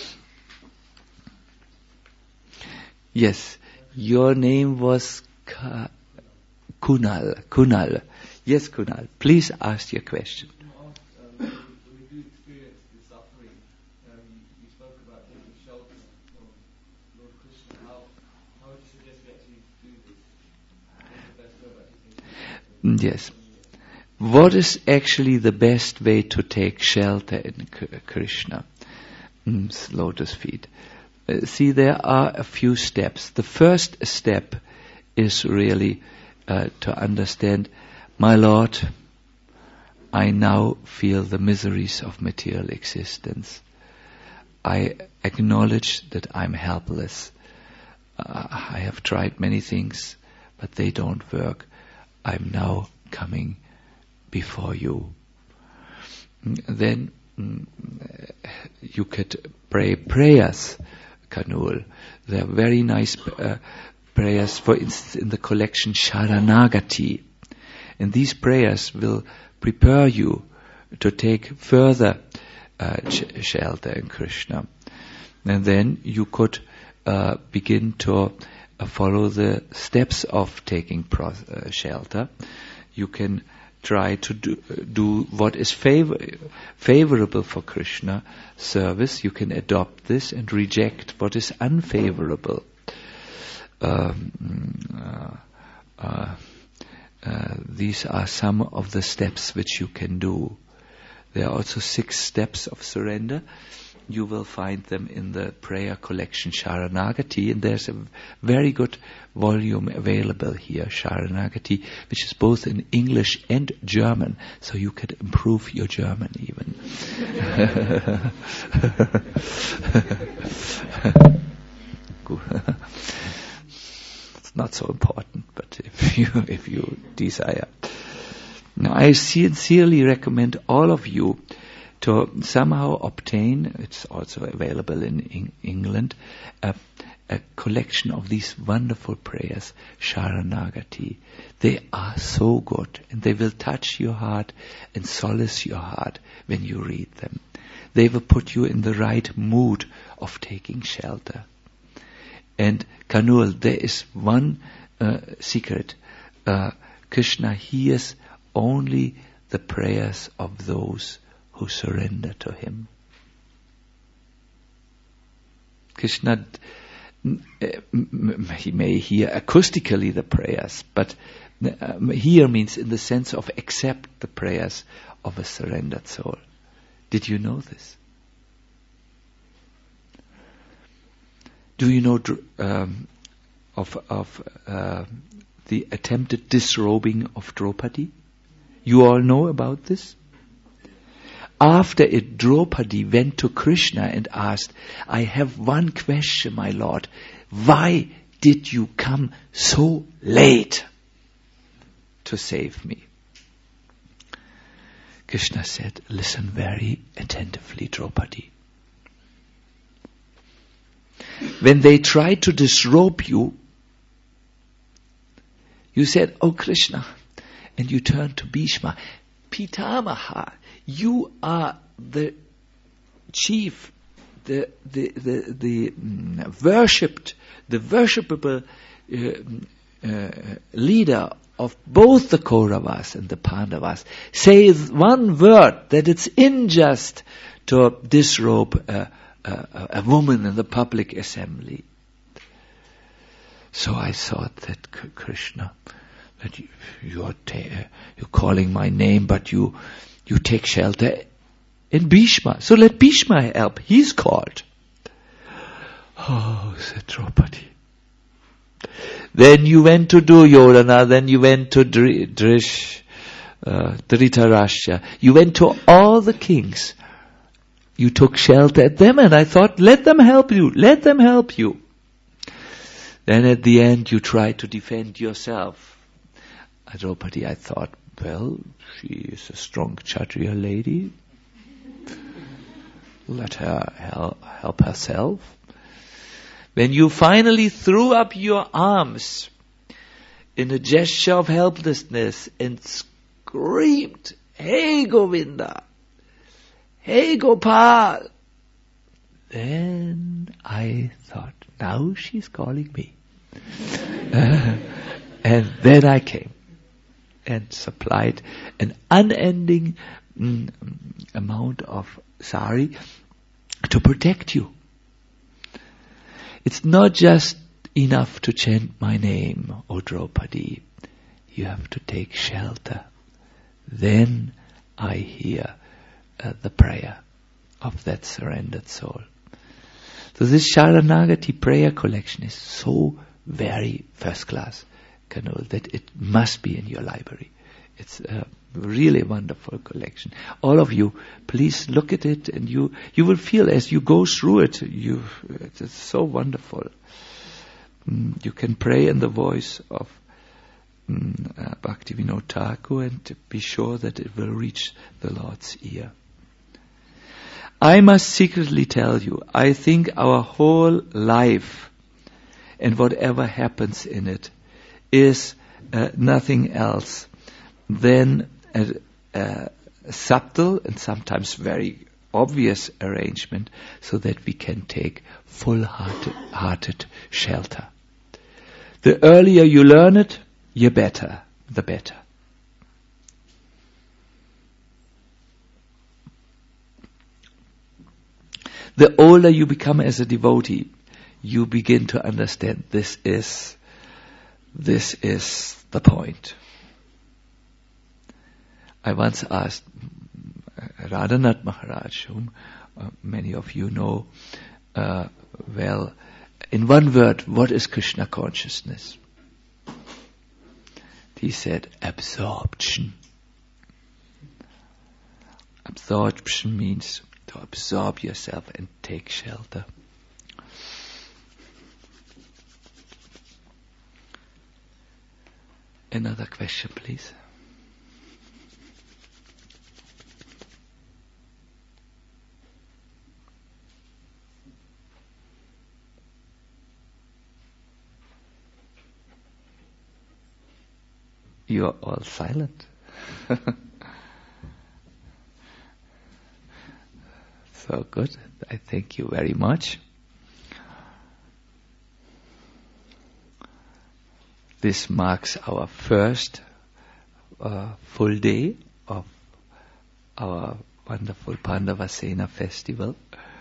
Yes, your name was Kunal. Kunal. Yes, Kunal. Please ask your question. When we do experience the suffering, you spoke about taking shelter from Lord Krishna. How would you suggest we actually do this? What's the best way of actually taking shelter? Yes. What is actually the best way to take shelter in Krishna? Lotus feet. See, there are a few steps. The first step is really to understand, my Lord, I now feel the miseries of material existence. I acknowledge that I'm helpless. I have tried many things, but they don't work. I'm now coming before you. Then you could pray prayers, Kanul. There are very nice prayers, for instance, in the collection Sharanagati. And these prayers will prepare you to take further shelter in Krishna. And then you could begin to follow the steps of taking shelter. You can try to do what is favorable for Krishna service. You can adopt this and reject what is unfavorable. These are some of the steps which you can do. There are also 6 steps of surrender. You will find them in the prayer collection Sharanagati, and there's a very good volume available here, Sharanagati, which is both in English and German, so you could improve your German even. It's not so important, but if you desire. Now, I sincerely recommend all of you to somehow obtain, it's also available in England, a collection of these wonderful prayers, Sharanagati. They are so good, and they will touch your heart and solace your heart when you read them. They will put you in the right mood of taking shelter. And Kanul, there is one secret. Krishna hears only the prayers of those who surrender to him. Krishna, he may hear acoustically the prayers, but hear means in the sense of accept the prayers of a surrendered soul. Did you know this? Do you know of the attempted disrobing of Draupadi? You all know about this? After it, Draupadi went to Krishna and asked, I have one question, my Lord. Why did you come so late to save me? Krishna said, listen very attentively, Draupadi. When they tried to disrobe you, you said, oh Krishna, and you turned to Bhishma, Pitamaha, you are the chief, the worshipable leader of both the Kauravas and the Pandavas. Say one word that it's unjust to disrobe a woman in the public assembly. So I thought that Krishna, that you're calling my name, but you take shelter in Bhishma. So let Bhishma help. He's called. Oh, said Draupadi, Then you went to Duryodhana, then you went to Dhritarashtra. You went to all the kings. You took shelter at them, and I thought, let them help you, let them help you. Then at the end you tried to defend yourself. Draupadi, I thought, well, she is a strong Kshatriya lady. Let her help herself. When you finally threw up your arms in a gesture of helplessness and screamed, "Hey Govinda! Hey Gopal!" Then I thought, now she's calling me. And then I came and supplied an unending amount of sari to protect you. It's not just enough to chant my name, O Draupadi. You have to take shelter. Then I hear the prayer of that surrendered soul. So this Sharanagati prayer collection is so very first class, Kanul, that it must be in your library. It's a really wonderful collection. All of you, please look at it, and you will feel as you go through it, it's so wonderful. You can pray in the voice of Bhaktivinoda Thakur and be sure that it will reach the Lord's ear. I must secretly tell you, I think our whole life and whatever happens in it is nothing else than a subtle and sometimes very obvious arrangement so that we can take full-hearted shelter. The earlier you learn it, the better. The older you become as a devotee, you begin to understand this is the point. I once asked Radhanath Maharaj, whom many of you know well, in one word, what is Krishna consciousness? He said, absorption. Absorption means to absorb yourself and take shelter. Another question, please. You are all silent. So good. I thank you very much. This marks our first full day of our wonderful Pandavasena festival.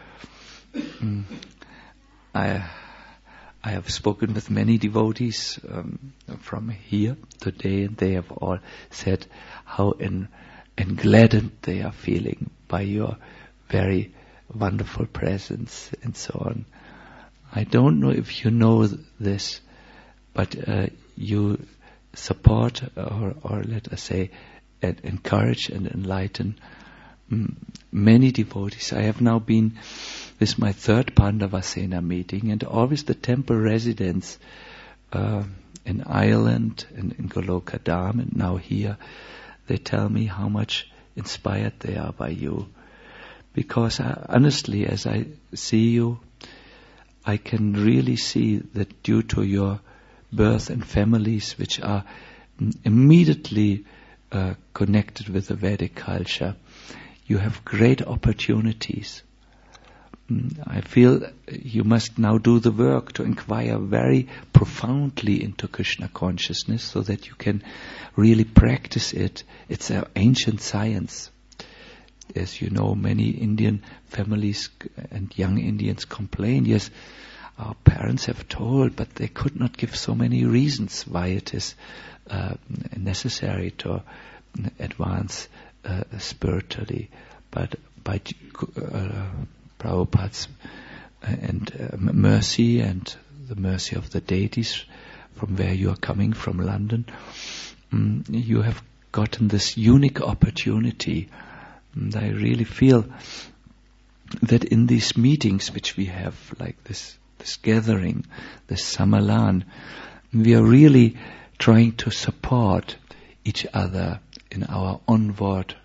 I have spoken with many devotees from here today, and they have all said how gladdened they are feeling by your very wonderful presence and so on. I don't know if you know this, but you support or let us say encourage and enlighten many devotees. I have now been, this is my third Pandavasena meeting, and always the temple residents in Ireland and in Goloka Dham and now here, they tell me how much inspired they are by you. Because honestly, as I see you, I can really see that due to your birth and families which are immediately connected with the Vedic culture, you have great opportunities. I feel you must now do the work to inquire very profoundly into Krishna consciousness so that you can really practice it. It's an ancient science. As you know, many Indian families and young Indians complain, yes, our parents have told, but they could not give so many reasons why it is necessary to advance spiritually. But by Prabhupada's and mercy and the mercy of the deities, from where you are coming, from London, you have gotten this unique opportunity. And I really feel that in these meetings which we have, like this gathering, this Samalan, we are really trying to support each other in our onward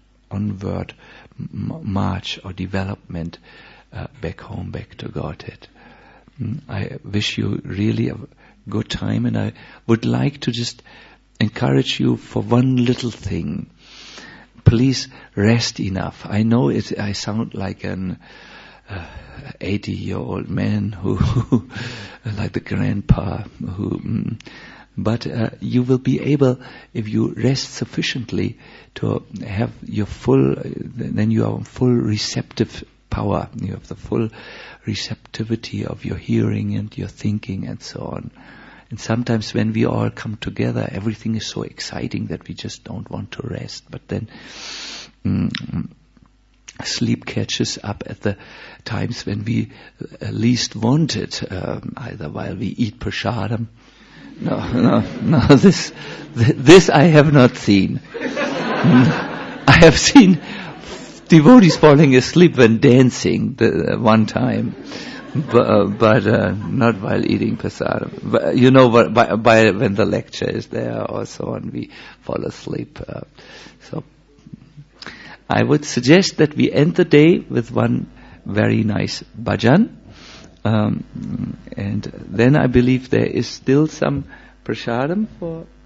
march or development back home, back to Godhead. I wish you really a good time, and I would like to just encourage you for one little thing. Please rest enough. I know I sound like an 80-year-old man who like the grandpa but you will be able, if you rest sufficiently, to have your then you are full receptive power. You have the full receptivity of your hearing and your thinking and so on. And sometimes when we all come together, everything is so exciting that we just don't want to rest. But then sleep catches up at the times when we least want it, either while we eat prasadam. No, this I have not seen. I have seen devotees falling asleep when dancing one time. But not while eating prasadam. But by when the lecture is there or so on, we fall asleep. So I would suggest that we end the day with one very nice bhajan, and then I believe there is still some prasadam for